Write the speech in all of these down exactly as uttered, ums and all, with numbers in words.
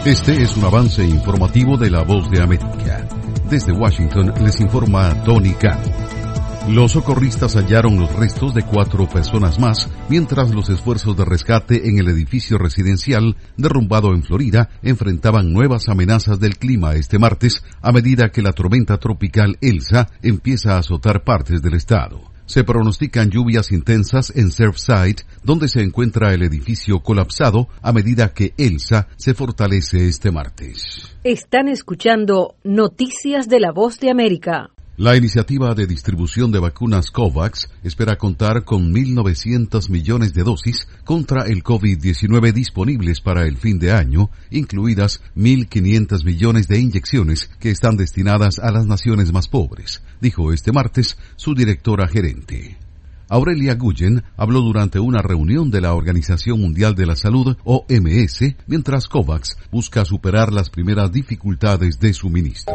Este es un avance informativo de La Voz de América. Desde Washington les informa Tony Cano. Los socorristas hallaron los restos de cuatro personas más, mientras los esfuerzos de rescate en el edificio residencial derrumbado en Florida enfrentaban nuevas amenazas del clima este martes, a medida que la tormenta tropical Elsa empieza a azotar partes del estado. Se pronostican lluvias intensas en Surfside, donde se encuentra el edificio colapsado, a medida que Elsa se fortalece este martes. Están escuchando Noticias de La Voz de América. La iniciativa de distribución de vacunas COVAX espera contar con mil novecientos millones de dosis contra el COVID diecinueve disponibles para el fin de año, incluidas mil quinientos millones de inyecciones que están destinadas a las naciones más pobres, dijo este martes su directora gerente. Aurelia Guyen habló durante una reunión de la Organización Mundial de la Salud, O M S, mientras COVAX busca superar las primeras dificultades de suministro.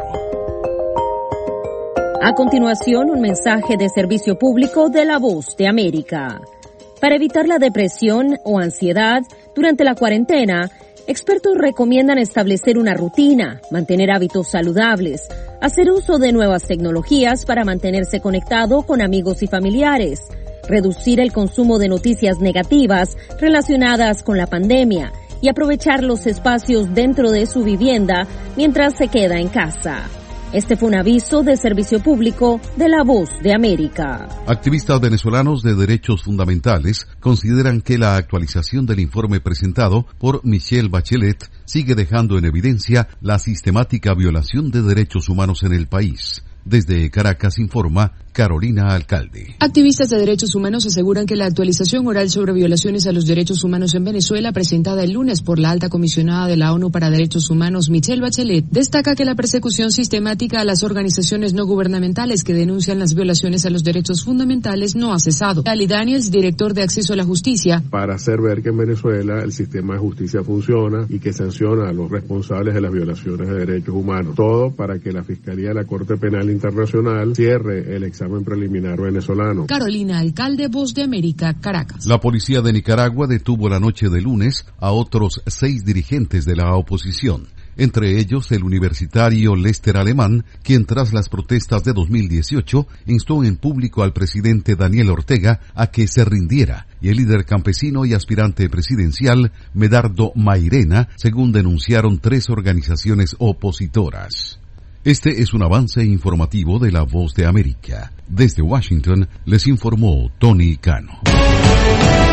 A continuación, un mensaje de servicio público de La Voz de América. Para evitar la depresión o ansiedad durante la cuarentena, expertos recomiendan establecer una rutina, mantener hábitos saludables, hacer uso de nuevas tecnologías para mantenerse conectado con amigos y familiares, reducir el consumo de noticias negativas relacionadas con la pandemia y aprovechar los espacios dentro de su vivienda mientras se queda en casa. Este fue un aviso de servicio público de La Voz de América. Activistas venezolanos de derechos fundamentales consideran que la actualización del informe presentado por Michelle Bachelet sigue dejando en evidencia la sistemática violación de derechos humanos en el país. Desde Caracas informa Carolina Alcalde. Activistas de derechos humanos aseguran que la actualización oral sobre violaciones a los derechos humanos en Venezuela, presentada el lunes por la alta comisionada de la ONU para Derechos Humanos, Michelle Bachelet, destaca que la persecución sistemática a las organizaciones no gubernamentales que denuncian las violaciones a los derechos fundamentales no ha cesado. Ali Daniels, director de Acceso a la Justicia. Para hacer ver que en Venezuela el sistema de justicia funciona y que sanciona a los responsables de las violaciones de derechos humanos. Todo para que la Fiscalía de la Corte Penal Internacional cierre el examen preliminar venezolano. Carolina Alcalde, Voz de América, Caracas. La policía de Nicaragua detuvo la noche de lunes a otros seis dirigentes de la oposición, entre ellos el universitario Lester Alemán, quien tras las protestas de dos mil dieciocho instó en público al presidente Daniel Ortega a que se rindiera, y el líder campesino y aspirante presidencial Medardo Mairena, según denunciaron tres organizaciones opositoras. Este es un avance informativo de La Voz de América. Desde Washington les informó Tony Cano.